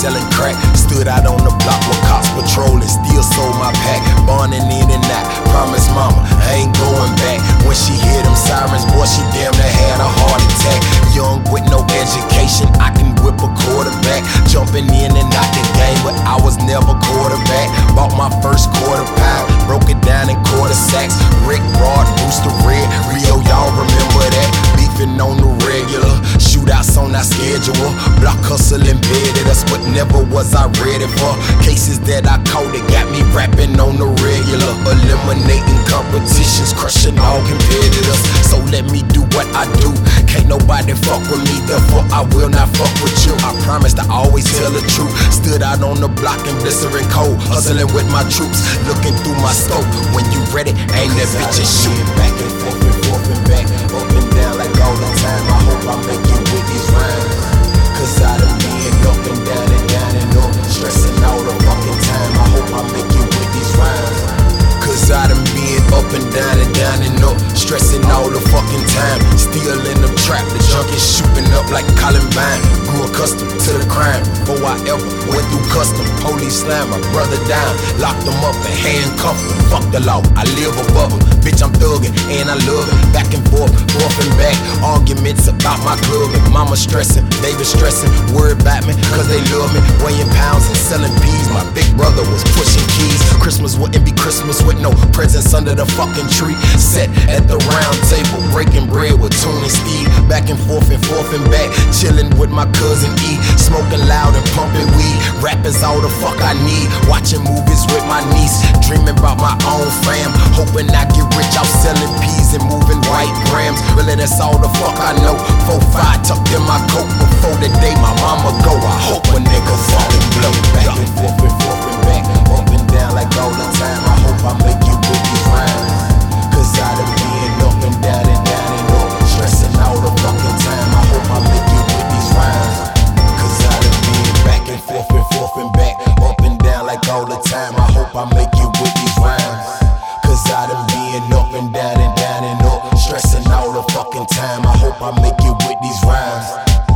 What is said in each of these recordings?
selling crack. Stood out on the block with cops patrolling, still sold my pack. Burning in and out, promise mama, I ain't going back. When she hear them sirens, boy, she damn near had a heart attack. Young with no education, I can whip a quarterback. Jumping in and out the game, but I was never quarterback. Bought my first quarter pound, broke it down in quarter sacks. Rick Rod, Booster Red, Rio, y'all remember that? Beefing on the regular, shootouts on our schedule. Block hustle embedded us, but never was I ready for cases that I caught that got me rapping on the regular. Eliminating competitions, crushing all competitors. So let me do what I do. Can't nobody fuck with me, therefore I will not fuck with you. I promised I always tell the truth. Stood out on the block in blistering cold, hustling with my troops, looking through my scope. When you ready, aim that bitch and shoot. Back and forth and back, up and down like all the time. I hope I make it with these rhymes, cause I done been up and down and up, stressing all the fucking time. I hope I make it with these rhymes, cause I done been up and down and up, stressing all the fucking time. Still in them trap, the junkies shooting up like Columbine. Grew accustomed to the crime before I ever went through custom. Police slam my brother down, locked him up and handcuffed him. Fuck the law, I live above him. Bitch, I'm thuggin' and I love it. Back and forth and back, arguments about my club. And mama stressing, baby stressing, worried about me cause they love me. Weighing pounds and selling peas, my big brother was pushing keys. Christmas wouldn't be Christmas with no presents under the fucking tree. Sat at the round table, breaking bread with Tune and Steve. Back and forth and back, chilling with my cousin E. Smoking loud and pumping weed, rapping's all the fuck I need. Watching movies with my niece, dreaming about my own fam. Hoping I get rich out selling peas and moving white grams. Really, that's all the fuck I know. 4-5 tucked in my coat before the day my mama go. I hope a nigga fucking blow. Back and forth and back, up and down like all the time. I hope I make it with these rhymes, cause I done been up and down and up, stressing all the fucking time. I hope I make it with these rhymes, cause I done been back and forth and back, up and down like all the time. I hope I make it with these rhymes, cause I done been up and down and up, stressing all the fucking time. I hope I make it with these rhymes.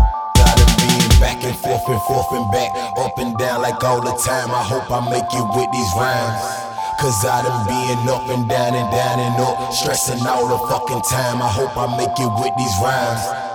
I done been back and forth and back, up and down like all the time. I hope I make it with these rhymes, cause I done been up and down and up, stressing all the fucking time. I hope I make it with these rhymes.